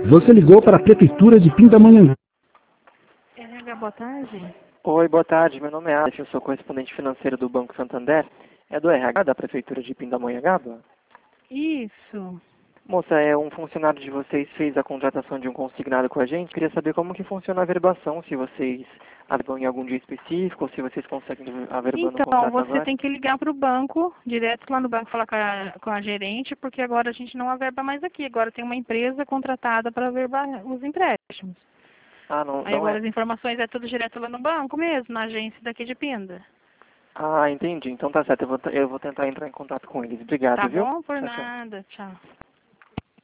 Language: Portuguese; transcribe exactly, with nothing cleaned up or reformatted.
Você ligou para a Prefeitura de Pindamonhangaba. R H, boa tarde. Oi, boa tarde. Meu nome é Alex, eu sou correspondente financeiro do Banco Santander. É do R H da Prefeitura de Pindamonhangaba? Isso. Moça, é um funcionário de vocês fez a contratação de um consignado com a gente. Queria saber como que funciona a verbação, se vocês averbam em algum dia específico, ou se vocês conseguem averbar no Então, contrato você agora. tem que ligar para o banco, direto lá no banco, falar com a, com a gerente, porque agora a gente não averba mais aqui. Agora tem uma empresa contratada para averbar os empréstimos. Ah, não, Aí não agora é. as informações é tudo direto lá no banco mesmo, na agência daqui de Pinda. Ah, entendi. Então tá certo, eu vou, eu vou tentar entrar em contato com eles. Obrigado, Tá viu? bom? Por Tchau, tchau. nada. Tchau.